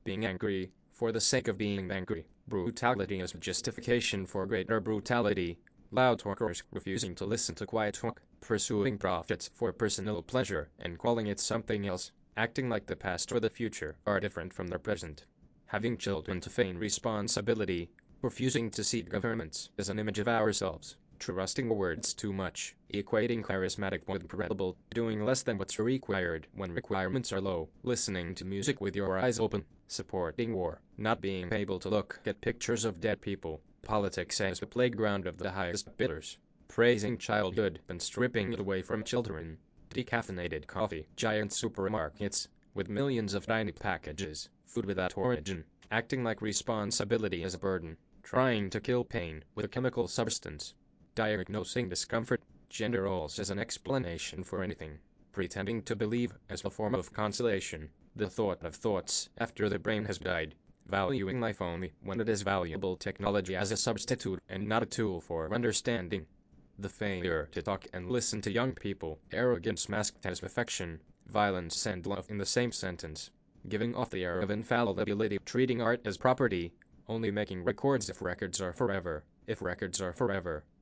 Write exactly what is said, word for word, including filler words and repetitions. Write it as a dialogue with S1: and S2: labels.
S1: being angry for the sake of being angry. Brutality is a justification for greater brutality. Loud talkers refusing to listen to quiet talk, pursuing profits for personal pleasure and calling it something else, acting like the past or the future are different from their present. Having children to feign responsibility, refusing to see governments as an image of ourselves, trusting words too much, equating charismatic with credible, doing less than what's required when requirements are low, listening to music with your eyes open, supporting war, not being able to look at pictures of dead people, politics as the playground of the highest bidders, praising childhood and stripping it away from children, decaffeinated coffee, giant supermarkets with millions of tiny packages, food without origin, acting like responsibility is a burden, trying to kill pain with a chemical substance, diagnosing discomfort, gender roles as an explanation for anything, pretending to believe as a form of consolation, the thought of thoughts after the brain has died, valuing life only when it is valuable technology as a substitute and not a tool for understanding. The failure to talk and listen to young people, arrogance masked as affection, violence and love in the same sentence, giving off the air of infallibility, treating art as property, only making records if records are forever, if records are forever.